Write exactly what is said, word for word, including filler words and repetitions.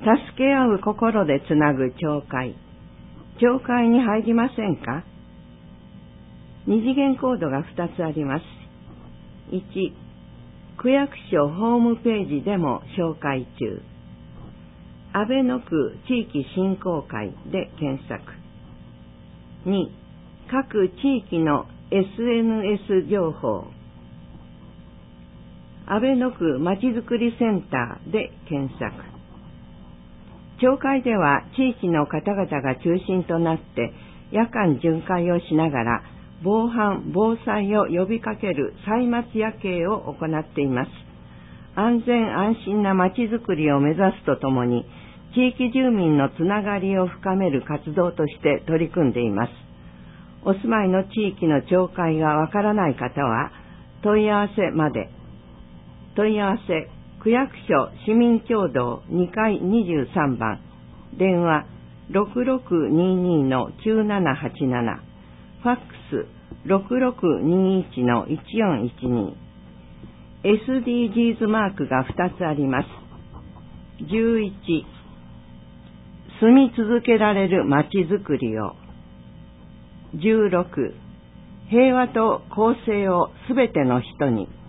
助け合う心でつなぐ教会。教会に入りませんか？二次元コードが二つあります。いち、区役所ホームページでも紹介中。安倍野区地域振興会で検索。に、各地域の エスエヌエス 情報。安倍野区まちづくりセンターで検索。教会では地域の方々が中心となって夜間巡回をしながら防犯・防災を呼びかける歳末夜景を行っています。安全安心なまちづくりを目指すとともに地域住民のつながりを深める活動として取り組んでいます。お住まいの地域の町会がわからない方は問い合わせまで。問い合わせ区役所市民共同にかいにじゅうさんばん、電話 ろくろくににのきゅうななはちなな、ファックス ろくろくにいちのいちよんいちに。 エスディージーズ マークがふたつあります。じゅういち、住み続けられるまちづくりを。じゅうろく、平和と公正をすべての人に。